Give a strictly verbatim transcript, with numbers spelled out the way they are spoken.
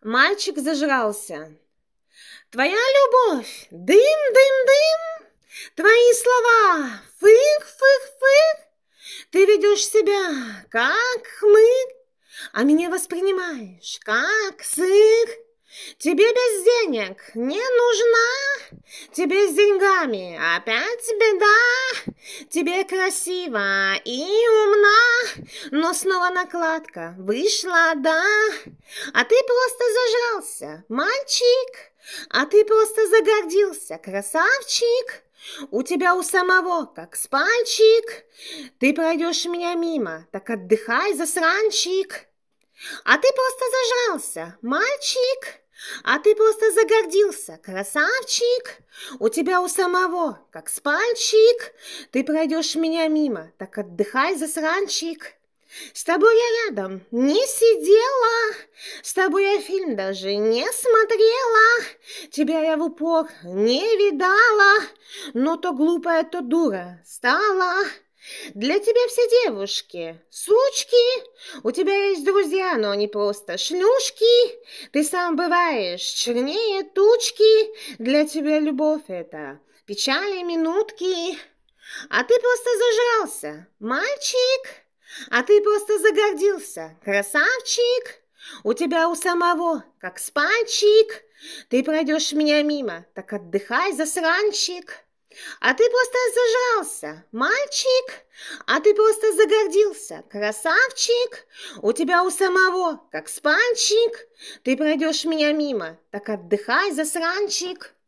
Мальчик зажрался. Твоя любовь, дым, дым, дым, твои слова, фык, фык, фык. Ты ведешь себя, как хмырь, а меня воспринимаешь, как сыр. Тебе без денег не нужна, тебе с деньгами опять беда. Тебе красиво и умна, но снова накладка вышла, да. А ты просто зажрался, мальчик, а ты просто загордился, красавчик. У тебя у самого как спальчик. Ты пройдешь меня мимо, так отдыхай, засранчик. А ты просто зажрался, мальчик, а ты просто загордился, красавчик. У тебя у самого как спальчик. Ты пройдешь меня мимо, так отдыхай, засранчик. С тобой я рядом не сидела, с тобой я фильм даже не смотрела, тебя я в упор не видала, но то глупая, то дура стала. Для тебя все девушки сучки, у тебя есть друзья, но они просто шлюшки. Ты сам бываешь чернее тучки, для тебя любовь это печали минутки. А ты просто зажрался, мальчик, а ты просто загордился, красавчик. У тебя у самого как спальчик. Ты пройдешь меня мимо, так отдыхай, засранчик. А ты просто зажрался, мальчик, а ты просто загордился, красавчик. У тебя у самого как спальчик. Ты пройдешь меня мимо, так отдыхай, засранчик.